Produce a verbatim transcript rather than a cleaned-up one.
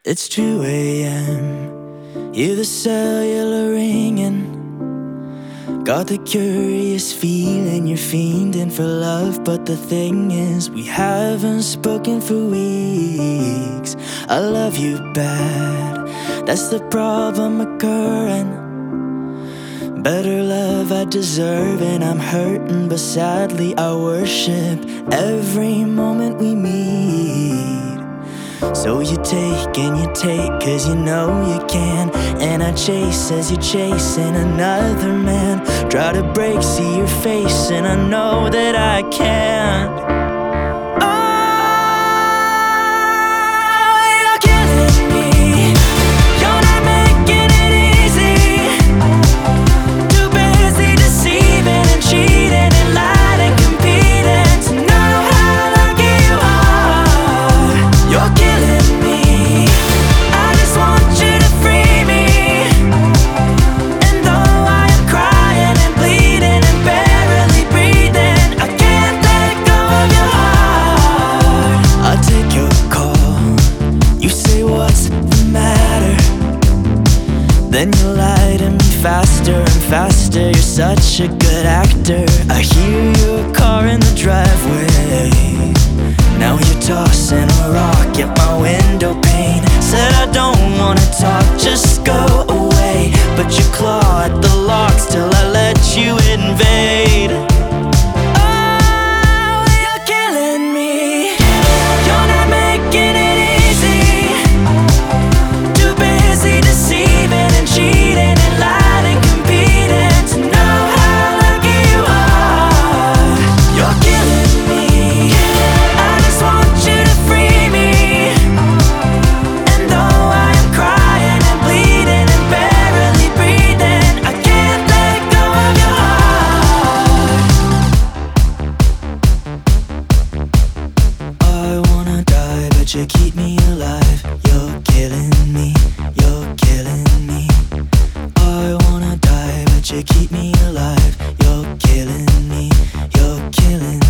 It's two a m Hear the cellular ringing. Got the curious feeling you're fiending for love. But the thing is, we haven't spoken for weeks. I love you bad, that's the problem occurring. Better love I deserve, and I'm hurting, but sadly I worship every moment we meet. So you take and you take, cause you know you can. And I chase as you're chasing another man. Try to break, see your face, and I know that I can't. Then you lie to me faster and faster. You're such a good actor. I hear your car in the driveway. Now you're tossing a rock at my window pane. Said I don't wanna talk, just go away. But you claw at the locks till I let you invade. Oh, you're killing me. You're not making it easy. Too busy deceiving and cheating and lying and competing to know how lucky you are. You're killing me. I just want you to free me. And though I am crying and bleeding and barely breathing, I can't let go of your heart. I wanna die, but you keep me alive. You're killing me. You're killing me. I wanna die, but you keep me alive. You're killing me. You're killing me.